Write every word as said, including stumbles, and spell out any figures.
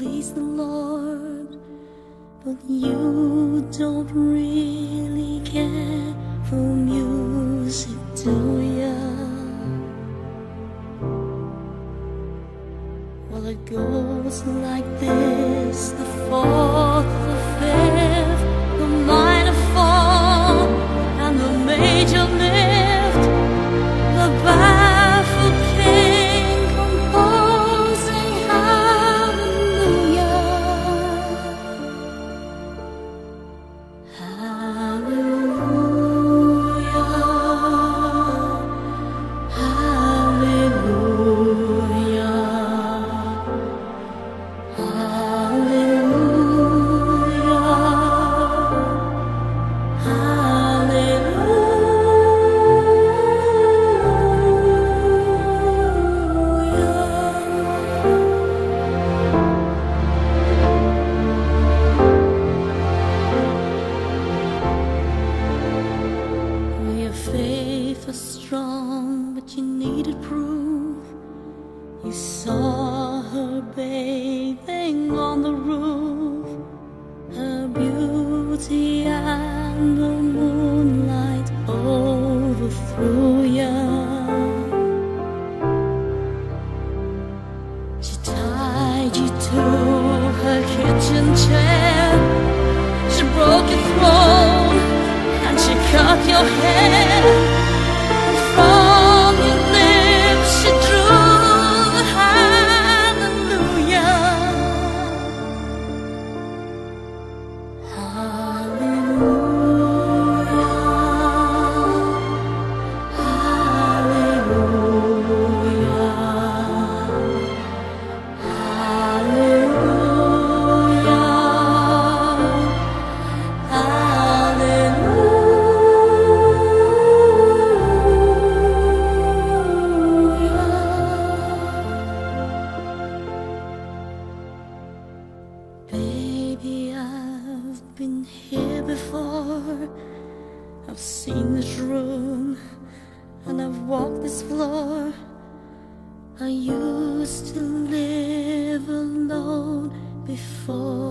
please the Lord, but you don't really care for music, do ya? Well, it goes like this: the fourth, the fifth, the minor fall, and the major lift. The baffled king composing hallelujah, hallelujah, hallelujah, faith was strong, but you needed proof. You saw her bathing on the roof, her beauty and the moonlight overthrew ya. She tied you to her kitchen chair, she broke your throne, and she cut your hair. From your lips she drew the hallelujah, hallelujah, hallelujah, baby, I've been here before. I've seen this room and I've walked this floor. I used to live alone before